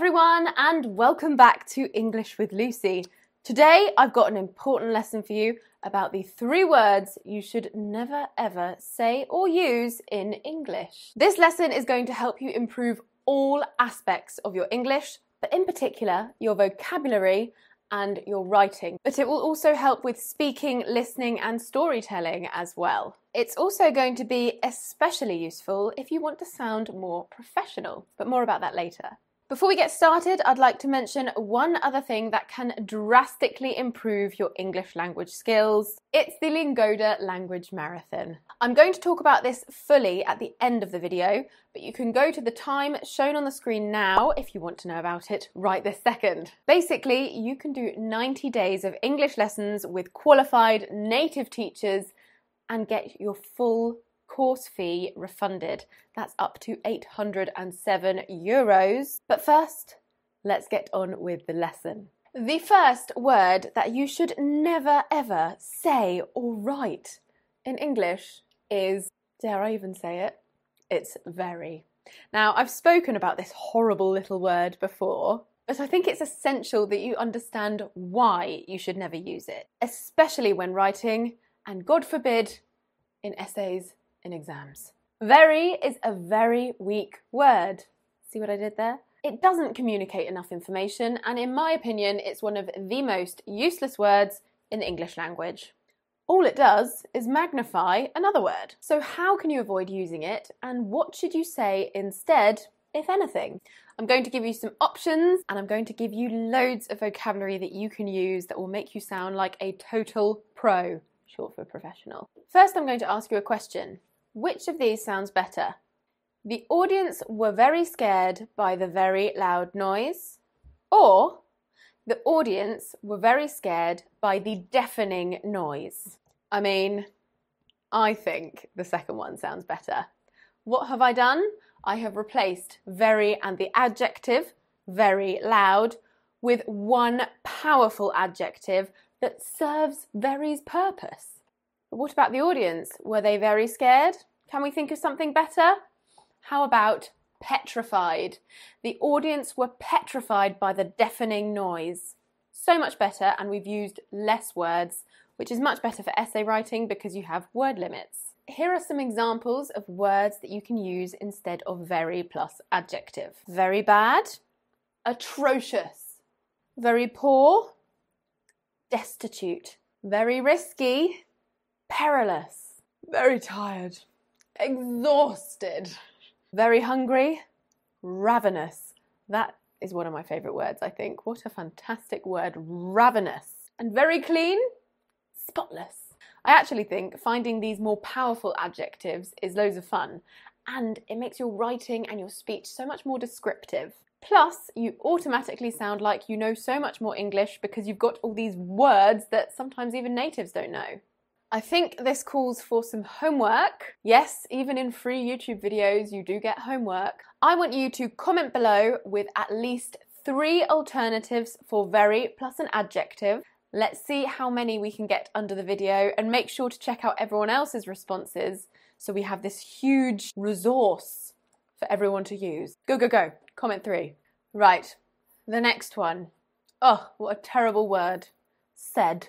everyone, and welcome back to English with Lucy. Today I've got an important lesson for you about the 3 words you should never ever say or use in English. This lesson is going to help you improve all aspects of your English, but in particular your vocabulary and your writing. But it will also help with speaking, listening and storytelling as well. It's also going to be especially useful if you want to sound more professional, but more about that later. Before we get started, I'd like to mention one other thing that can drastically improve your English language skills. It's the Lingoda Language Marathon. I'm going to talk about this fully at the end of the video, but you can go to the time shown on the screen now if you want to know about it right this second. Basically, you can do 90 days of English lessons with qualified native teachers and get your full course fee refunded. That's up to €807. But first, let's get on with the lesson. The first word that you should never ever say or write in English is, dare I even say it? It's very. Now, I've spoken about this horrible little word before, but I think it's essential that you understand why you should never use it, especially when writing, and God forbid, in essays in exams. Very is a very weak word. See what I did there? It doesn't communicate enough information, and in my opinion, it's one of the most useless words in the English language. All it does is magnify another word. So how can you avoid using it, and what should you say instead, if anything? I'm going to give you some options, and I'm going to give you loads of vocabulary that you can use that will make you sound like a total pro, short for professional. First, I'm going to ask you a question. Which of these sounds better? The audience were very scared by the very loud noise, or the audience were very scared by the deafening noise. I mean, I think the second one sounds better. What have I done? I have replaced very and the adjective, very loud, with one powerful adjective that serves very's purpose. But what about the audience? Were they very scared? Can we think of something better? How about petrified? The audience were petrified by the deafening noise. So much better, and we've used less words, which is much better for essay writing because you have word limits. Here are some examples of words that you can use instead of very plus adjective. Very bad, atrocious, very poor, destitute, very risky, perilous, very tired, exhausted, very hungry, ravenous. That is one of my favourite words, I think. What a fantastic word, ravenous. And very clean, spotless. I actually think finding these more powerful adjectives is loads of fun, and it makes your writing and your speech so much more descriptive. Plus, you automatically sound like you know so much more English because you've got all these words that sometimes even natives don't know. I think this calls for some homework. Yes, even in free YouTube videos, you do get homework. I want you to comment below with at least 3 alternatives for very plus an adjective. Let's see how many we can get under the video, and make sure to check out everyone else's responses so we have this huge resource for everyone to use. Go, go, go. Comment 3. Right, the next one. Oh, what a terrible word. Said.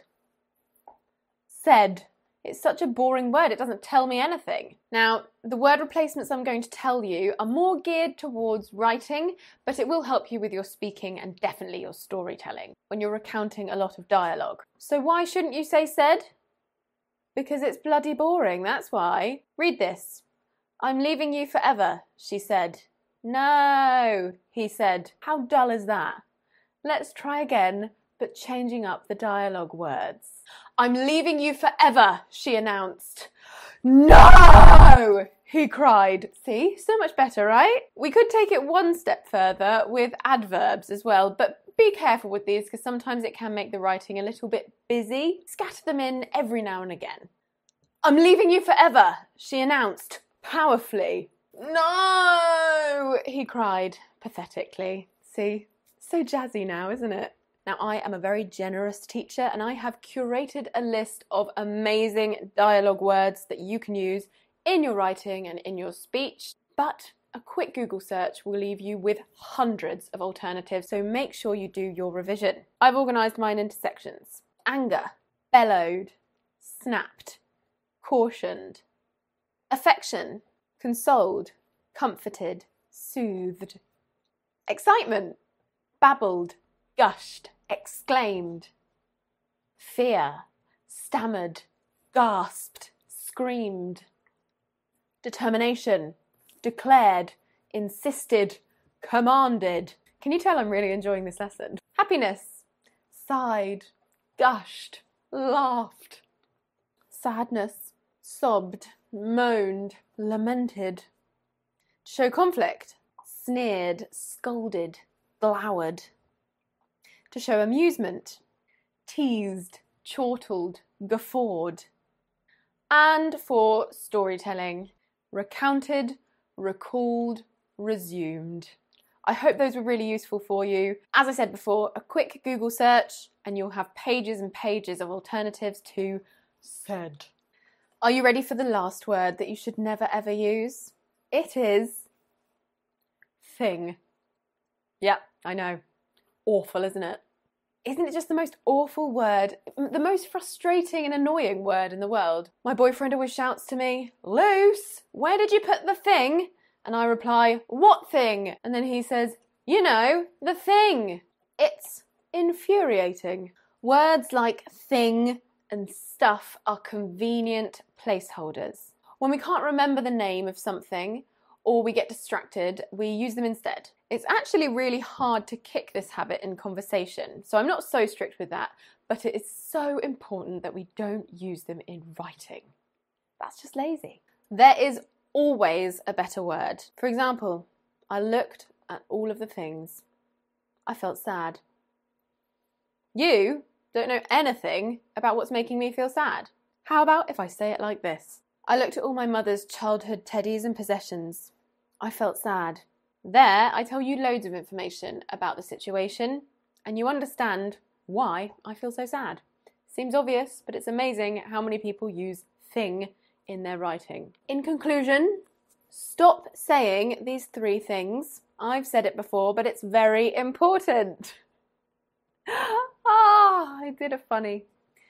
Said. It's such a boring word, it doesn't tell me anything. Now, the word replacements I'm going to tell you are more geared towards writing, but it will help you with your speaking and definitely your storytelling when you're recounting a lot of dialogue. So why shouldn't you say said? Because it's bloody boring, that's why. Read this. I'm leaving you forever, she said. No, he said. How dull is that? Let's try again, but changing up the dialogue words. I'm leaving you forever, she announced. No, he cried. See, so much better, right? We could take it one step further with adverbs as well, but be careful with these because sometimes it can make the writing a little bit busy. Scatter them in every now and again. I'm leaving you forever, she announced powerfully. No, he cried pathetically. See, so jazzy now, isn't it? Now, I am a very generous teacher, and I have curated a list of amazing dialogue words that you can use in your writing and in your speech. But a quick Google search will leave you with hundreds of alternatives, so make sure you do your revision. I've organised mine into sections. Anger, bellowed, snapped, cautioned. Affection, consoled, comforted, soothed. Excitement, babbled, gushed, exclaimed. Fear, stammered, gasped, screamed. Determination, declared, insisted, commanded. Can you tell I'm really enjoying this lesson? Happiness, sighed, gushed, laughed. Sadness, sobbed, moaned, lamented. To show conflict, sneered, scolded, glowered. To show amusement, teased, chortled, guffawed. And for storytelling, recounted, recalled, resumed. I hope those were really useful for you. As I said before, a quick Google search and you'll have pages and pages of alternatives to said. Are you ready for the last word that you should never ever use? It is thing. Yep, I know. Awful, isn't it? Isn't it just the most awful word, the most frustrating and annoying word in the world? My boyfriend always shouts to me, "Luce, where did you put the thing?" And I reply, "What thing?" And then he says, "You know, the thing." It's infuriating. Words like thing and stuff are convenient placeholders. When we can't remember the name of something or we get distracted, we use them instead. It's actually really hard to kick this habit in conversation, so I'm not so strict with that, but it is so important that we don't use them in writing. That's just lazy. There is always a better word. For example, I looked at all of the things. I felt sad. You don't know anything about what's making me feel sad. How about if I say it like this? I looked at all my mother's childhood teddies and possessions. I felt sad. There, I tell you loads of information about the situation, and you understand why I feel so sad. Seems obvious, but it's amazing how many people use thing in their writing. In conclusion, stop saying these 3 things. I've said it before, but it's very important. I did a funny.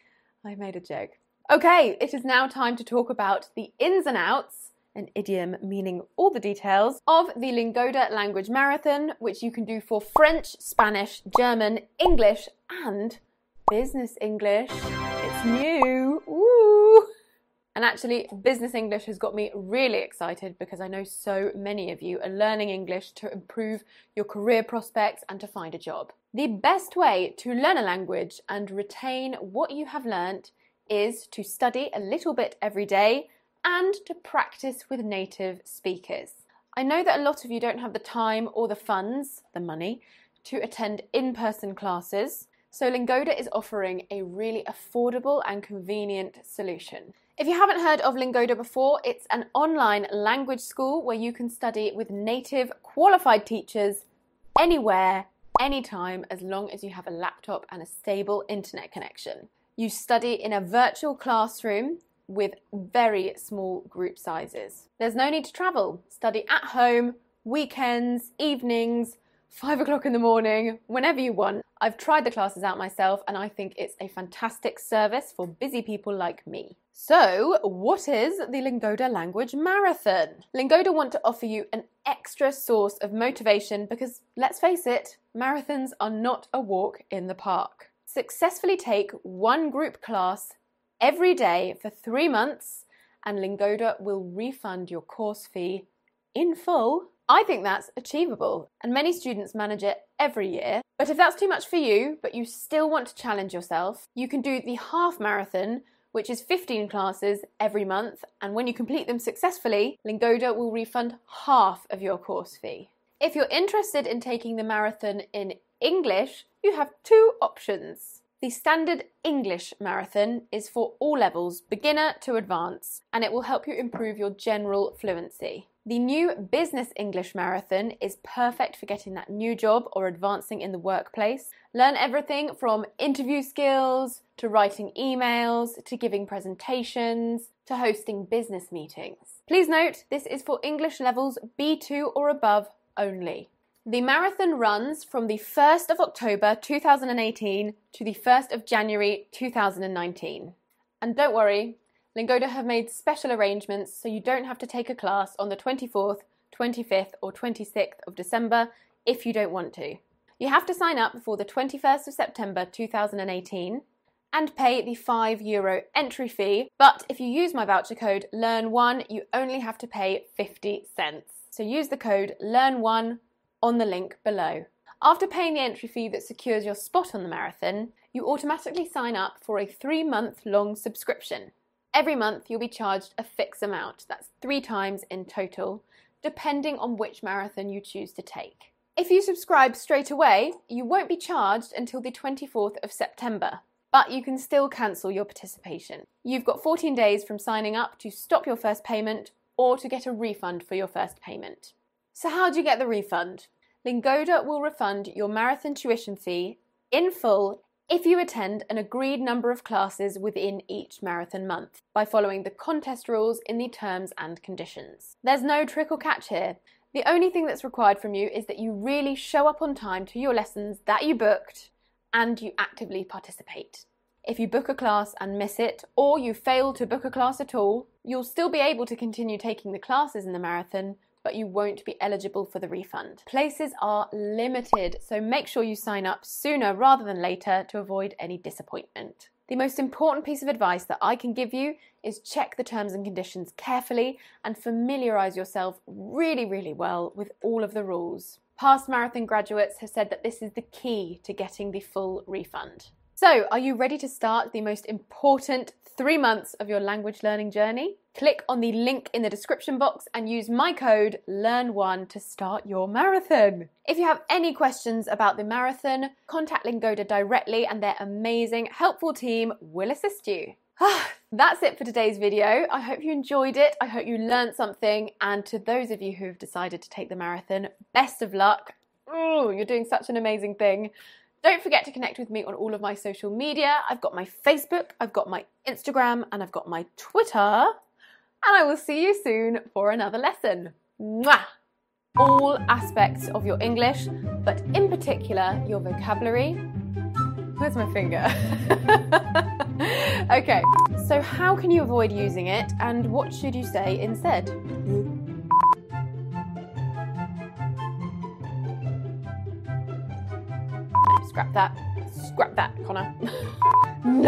I made a joke. Okay, it is now time to talk about the ins and outs, an idiom meaning all the details, of the Lingoda Language Marathon, which you can do for French, Spanish, German, English, and Business English. It's new. Ooh! And actually, Business English has got me really excited because I know so many of you are learning English to improve your career prospects and to find a job. The best way to learn a language and retain what you have learnt is to study a little bit every day and to practice with native speakers. I know that a lot of you don't have the time or the funds, the money, to attend in-person classes, so Lingoda is offering a really affordable and convenient solution. If you haven't heard of Lingoda before, it's an online language school where you can study with native qualified teachers anywhere, anytime, as long as you have a laptop and a stable internet connection. You study in a virtual classroom with very small group sizes. There's no need to travel. Study at home, weekends, evenings, 5 o'clock in the morning, whenever you want. I've tried the classes out myself and I think it's a fantastic service for busy people like me. So, what is the Lingoda Language Marathon? Lingoda want to offer you an extra source of motivation because, let's face it, marathons are not a walk in the park. Successfully take one group class every day for 3 months and Lingoda will refund your course fee in full. I think that's achievable and many students manage it every year. But if that's too much for you, but you still want to challenge yourself, you can do the half marathon, which is 15 classes every month, and when you complete them successfully, Lingoda will refund half of your course fee. If you're interested in taking the marathon in English, you have 2 options. The standard English marathon is for all levels, beginner to advanced, and it will help you improve your general fluency. The new Business English Marathon is perfect for getting that new job or advancing in the workplace. Learn everything from interview skills, to writing emails, to giving presentations, to hosting business meetings. Please note, this is for English levels B2 or above only. The marathon runs from the 1st of October 2018 to the 1st of January 2019. And don't worry, Lingoda have made special arrangements so you don't have to take a class on the 24th, 25th or 26th of December if you don't want to. You have to sign up before the 21st of September 2018 and pay the €5 entry fee, but if you use my voucher code LEARN1 you only have to pay 50 cents. So use the code LEARN1 on the link below. After paying the entry fee that secures your spot on the marathon, you automatically sign up for a 3-month-long subscription. Every month you'll be charged a fixed amount, that's 3 times in total, depending on which marathon you choose to take. If you subscribe straight away, you won't be charged until the 24th of September, but you can still cancel your participation. You've got 14 days from signing up to stop your first payment or to get a refund for your first payment. So how do you get the refund? Lingoda will refund your marathon tuition fee in full if you attend an agreed number of classes within each marathon month by following the contest rules in the terms and conditions. There's no trick or catch here. The only thing that's required from you is that you really show up on time to your lessons that you booked and you actively participate. If you book a class and miss it, or you fail to book a class at all, you'll still be able to continue taking the classes in the marathon, but you won't be eligible for the refund. Places are limited, so make sure you sign up sooner rather than later to avoid any disappointment. The most important piece of advice that I can give you is check the terms and conditions carefully and familiarise yourself really well with all of the rules. Past marathon graduates have said that this is the key to getting the full refund. So, are you ready to start the most important 3 months of your language learning journey? Click on the link in the description box and use my code LEARN1 to start your marathon. If you have any questions about the marathon, contact Lingoda directly and their amazing, helpful team will assist you. That's it for today's video. I hope you enjoyed it. I hope you learned something. And to those of you who have decided to take the marathon, best of luck. Oh, you're doing such an amazing thing. Don't forget to connect with me on all of my social media. I've got my Facebook, I've got my Instagram, and I've got my Twitter. And I will see you soon for another lesson. Mwah! All aspects of your English, but in particular your vocabulary. Where's my finger? Okay, so how can you avoid using it and what should you say instead? Scrap that, Connor. No!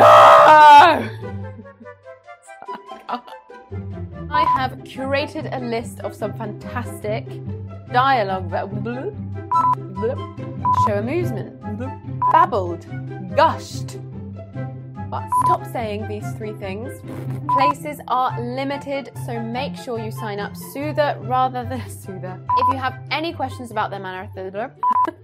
I have curated a list of some fantastic dialogue that show amusement, babbled, gushed. But stop saying these 3 things. Places are limited, so make sure you sign up sooner rather than soother. If you have any questions about the marathon,